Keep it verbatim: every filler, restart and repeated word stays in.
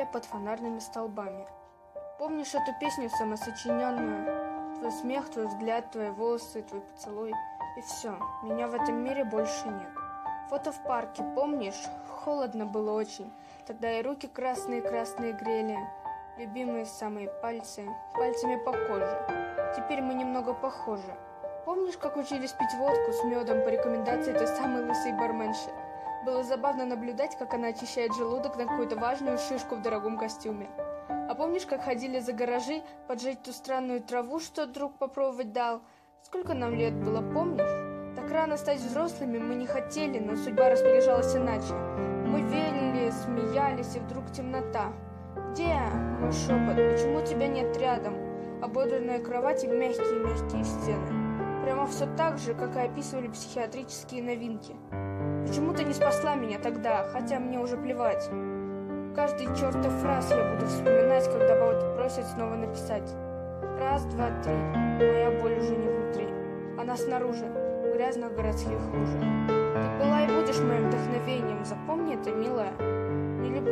стояли под фонарными столбами. Помнишь эту песню самосочиненную? Твой смех, твой взгляд, твои волосы, твой поцелуй. И все, меня в этом мире больше нет. Фото в парке, помнишь? Холодно было очень. Тогда и руки красные-красные грели. Любимые самые пальцы, пальцами по коже. Теперь мы немного похожи. Помнишь, как учились пить водку с медом по рекомендации той самой лысой барменши? Было забавно наблюдать, как она очищает желудок на какую-то важную шишку в дорогом костюме. А помнишь, как ходили за гаражи поджечь ту странную траву, что друг попробовать дал? Сколько нам лет было, помнишь? Так рано стать взрослыми мы не хотели, но судьба распоряжалась иначе. Мы верили, смеялись, и вдруг темнота. Где мой шепот? Почему тебя нет рядом? Ободранная кровать и мягкие-мягкие стены. Прямо все так же, как и описывали психиатрические новинки. Почему ты не спасла меня тогда, хотя мне уже плевать? Каждый чертов фраз я буду вспоминать, когда Баут просит снова написать. Раз, два, три. Моя боль уже не внутри. Она снаружи, в грязных городских лужах. Ты была и будешь моим вдохновением. Запомни это, милая. Не люблю